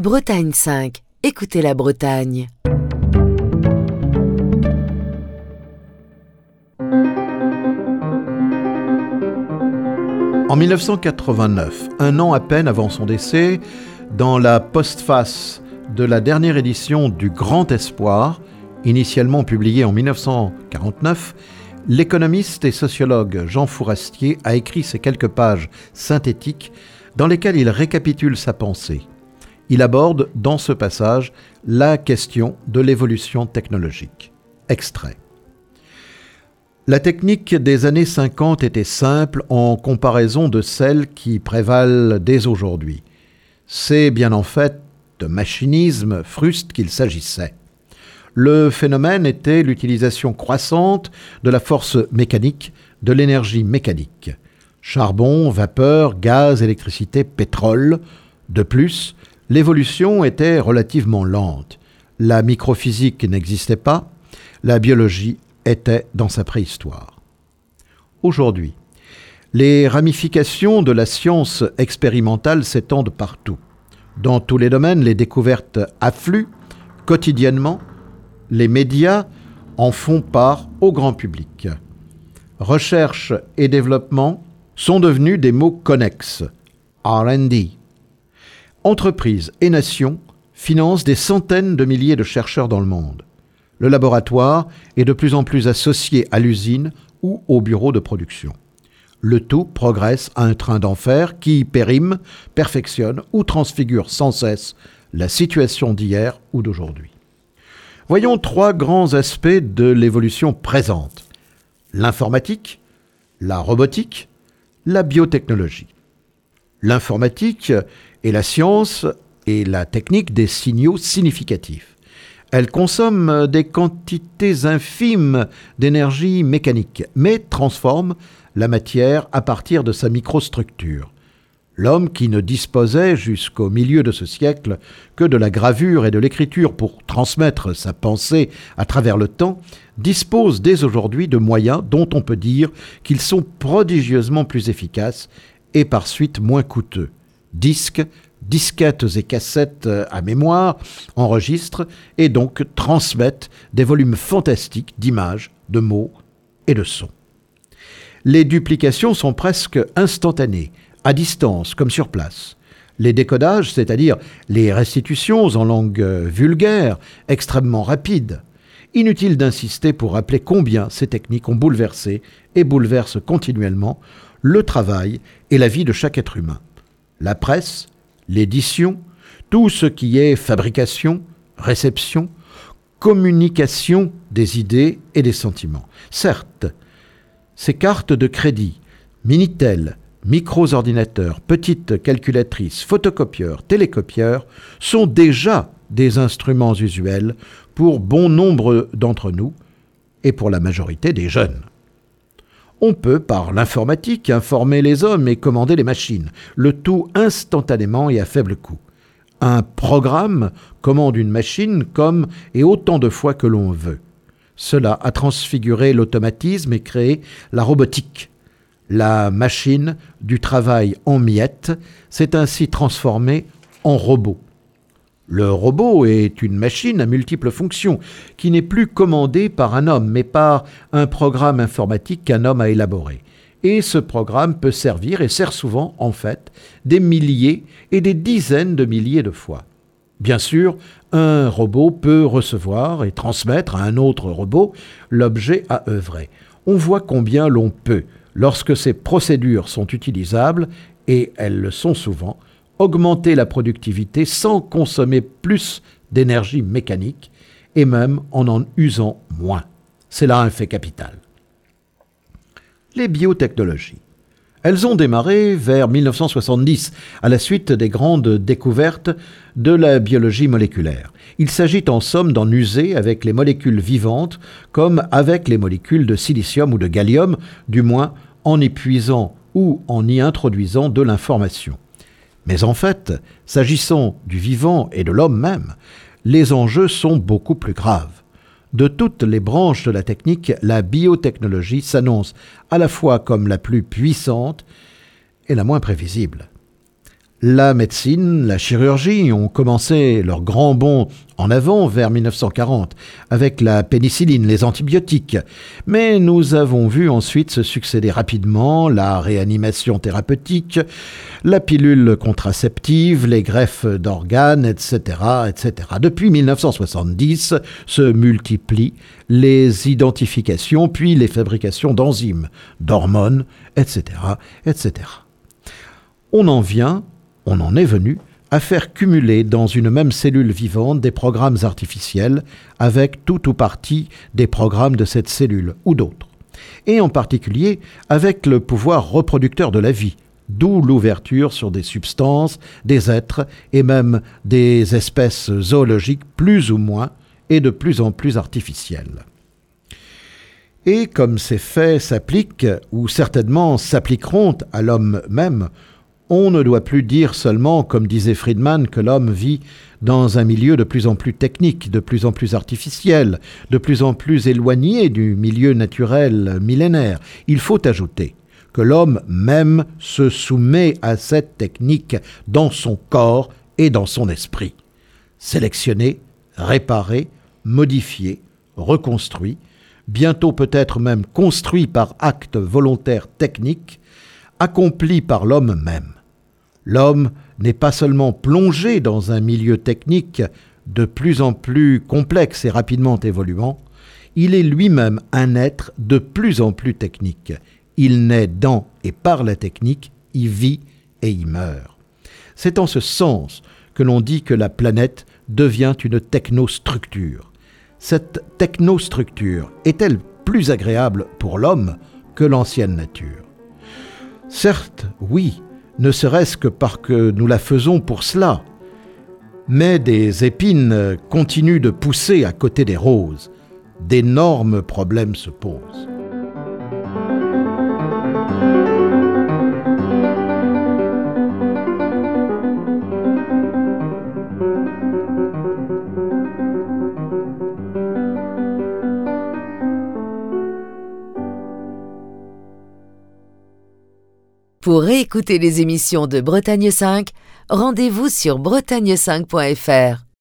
Bretagne 5. Écoutez la Bretagne. En 1989, un an à peine avant son décès, dans la postface de la dernière édition du Grand Espoir, initialement publiée en 1949, l'économiste et sociologue Jean Fourastier a écrit ces quelques pages synthétiques dans lesquelles il récapitule sa pensée. Il aborde dans ce passage la question de l'évolution technologique. Extrait. La technique des années 50 était simple en comparaison de celle qui prévalent dès aujourd'hui. C'est bien en fait de machinisme fruste qu'il s'agissait. Le phénomène était l'utilisation croissante de la force mécanique, de l'énergie mécanique. Charbon, vapeur, gaz, électricité, pétrole. De plus, l'évolution était relativement lente. La microphysique n'existait pas, la biologie était dans sa préhistoire. Aujourd'hui, les ramifications de la science expérimentale s'étendent partout. Dans tous les domaines, les découvertes affluent quotidiennement. Les médias en font part au grand public. Recherche et développement sont devenus des mots connexes. R&D. Entreprises et nations financent des centaines de milliers de chercheurs dans le monde. Le laboratoire est de plus en plus associé à l'usine ou au bureau de production. Le tout progresse à un train d'enfer qui périme, perfectionne ou transfigure sans cesse la situation d'hier ou d'aujourd'hui. Voyons trois grands aspects de l'évolution présente. L'informatique, la robotique, la biotechnologie. L'informatique est la science et la technique des signaux significatifs. Elle consomme des quantités infimes d'énergie mécanique, mais transforme la matière à partir de sa microstructure. L'homme qui ne disposait jusqu'au milieu de ce siècle que de la gravure et de l'écriture pour transmettre sa pensée à travers le temps, dispose dès aujourd'hui de moyens dont on peut dire qu'ils sont prodigieusement plus efficaces et par suite moins coûteux. Disques, disquettes et cassettes à mémoire enregistrent et donc transmettent des volumes fantastiques d'images, de mots et de sons. Les duplications sont presque instantanées, à distance comme sur place. Les décodages, c'est-à-dire les restitutions en langue vulgaire, extrêmement rapides. Inutile d'insister pour rappeler combien ces techniques ont bouleversé et bouleversent continuellement le travail et la vie de chaque être humain. La presse, l'édition, tout ce qui est fabrication, réception, communication des idées et des sentiments. Certes, ces cartes de crédit, Minitel, micros-ordinateurs, petites calculatrices, photocopieurs, télécopieurs sont déjà des instruments usuels pour bon nombre d'entre nous et pour la majorité des jeunes. On peut, par l'informatique, informer les hommes et commander les machines, le tout instantanément et à faible coût. Un programme commande une machine comme et autant de fois que l'on veut. Cela a transfiguré l'automatisme et créé la robotique. La machine du travail en miettes s'est ainsi transformée en robot. Le robot est une machine à multiples fonctions qui n'est plus commandée par un homme mais par un programme informatique qu'un homme a élaboré. Et ce programme peut servir et sert souvent en fait des milliers et des dizaines de milliers de fois. Bien sûr, un robot peut recevoir et transmettre à un autre robot l'objet à œuvrer. On voit combien l'on peut, lorsque ces procédures sont utilisables, et elles le sont souvent, augmenter la productivité sans consommer plus d'énergie mécanique et même en usant moins. C'est là un fait capital. Les biotechnologies. Elles ont démarré vers 1970, à la suite des grandes découvertes de la biologie moléculaire. Il s'agit en somme d'en user avec les molécules vivantes comme avec les molécules de silicium ou de gallium, du moins en y puisant ou en y introduisant de l'information. Mais en fait, s'agissant du vivant et de l'homme même, les enjeux sont beaucoup plus graves. De toutes les branches de la technique, la biotechnologie s'annonce à la fois comme la plus puissante et la moins prévisible. La médecine, la chirurgie ont commencé leur grand bond en avant vers 1940 avec la pénicilline, les antibiotiques. Mais nous avons vu ensuite se succéder rapidement la réanimation thérapeutique, la pilule contraceptive, les greffes d'organes, etc., etc. Depuis 1970 se multiplient les identifications puis les fabrications d'enzymes, d'hormones, etc., etc. On en est venu à faire cumuler dans une même cellule vivante des programmes artificiels avec tout ou partie des programmes de cette cellule ou d'autres, et en particulier avec le pouvoir reproducteur de la vie, d'où l'ouverture sur des substances, des êtres et même des espèces zoologiques plus ou moins et de plus en plus artificielles. Et comme ces faits s'appliquent, ou certainement s'appliqueront à l'homme même, on ne doit plus dire seulement, comme disait Friedman, que l'homme vit dans un milieu de plus en plus technique, de plus en plus artificiel, de plus en plus éloigné du milieu naturel millénaire. Il faut ajouter que l'homme même se soumet à cette technique dans son corps et dans son esprit. Sélectionné, réparé, modifié, reconstruit, bientôt peut-être même construit par acte volontaire technique, accompli par l'homme même. L'homme n'est pas seulement plongé dans un milieu technique de plus en plus complexe et rapidement évoluant, il est lui-même un être de plus en plus technique. Il naît dans et par la technique, y vit et y meurt. C'est en ce sens que l'on dit que la planète devient une technostructure. Cette technostructure est-elle plus agréable pour l'homme que l'ancienne nature ? Certes, oui, ne serait-ce que parce que nous la faisons pour cela. Mais des épines continuent de pousser à côté des roses. D'énormes problèmes se posent. Pour réécouter les émissions de Bretagne 5, rendez-vous sur bretagne5.fr.